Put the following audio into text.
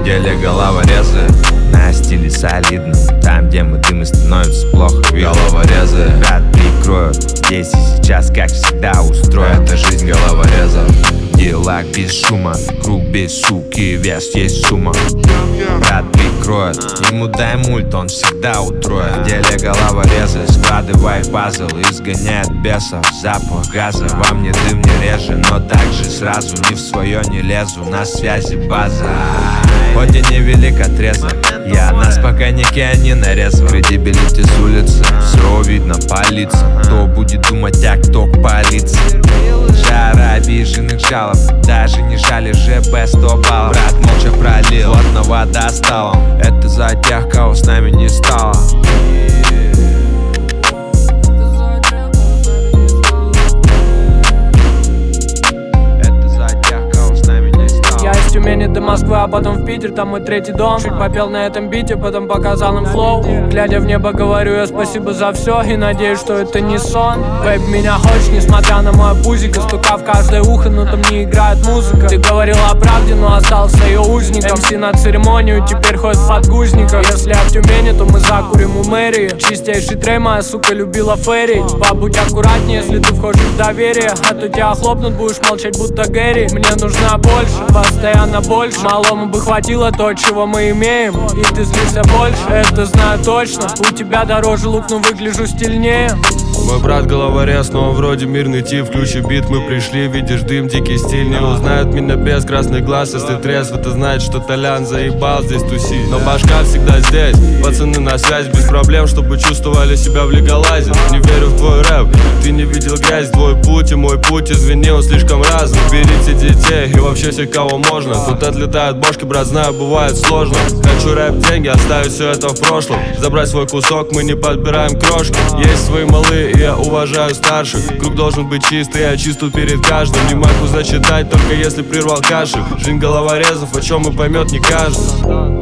В деле головорезы на стиле солидно. Там, где мы дым, и становится плохо видно. Головорезы рад прикроют здесь и сейчас, как всегда устроят. Это жизнь головорезов. В делах без шума, круг без суки, вес есть сумма. Брат прикроет, ему дай мульт, он всегда утроит. В деле головорезы, складывай пазл, изгоняет бесов, запах газа. Во мне дым не реже, но также сразу ни в свое не лезу, на связи база. Хоть и невелик отрезок, я на спокойнике, а не нарезал. Кредибилити с улицы, все видно по лицам. Кто будет думать, а кто к полиции. Жара обиженных жалоб, даже не жали ЖБ 100 баллов. Брат молча пролил, плотно вода стала. Это за тех, кого с нами не стало. Тюмени до Москвы, а потом в Питер, там мой третий дом. Чуть попел на этом бите, потом показал им флоу. Глядя в небо, говорю я спасибо за все и надеюсь, что это не сон. Бэйб, меня хочешь, несмотря на мое пузико. Стука в каждое ухо, но там не играет музыка. Ты говорила о правде, но остался ее узником. МС на церемонию теперь ходит в подгузниках. Если я в Тюмени, то мы закурим у мэрии. Чистейший трей, моя сука любила ферри. Побудь аккуратнее, если ты входишь в доверие, а то тебя хлопнут, будешь молчать, будто Гэри. Мне нужна больше, постоянно больше. Малому бы хватило то, чего мы имеем. И ты злишься больше, это знаю точно. У тебя дороже лук, но выгляжу стильнее. Мой брат головорез, но вроде мирный тип. Включи бит, мы пришли, видишь дым, дикий стиль. Не узнают меня без красных глаз. Если трезв, это знает, что Толян заебал здесь тусить. Но башка всегда здесь, пацаны на связь. Без проблем, чтобы чувствовали себя в легалайзе. Не верю в твой рэп, ты не видел грязь. Твой путь и мой путь, извини, он слишком разный. Берите детей и вообще всех, кого можно. Тут отлетают бошки, брат, знаю, бывает сложно. Хочу рэп, деньги, оставить все это в прошлом. Забрать свой кусок, мы не подбираем крошки. Есть свои малые, и я уважаю старших. Круг должен быть чистый, я чист тут перед каждым. Не могу зачитать, только если прервал кашель. Жизнь головорезов, о чем и поймет не каждый.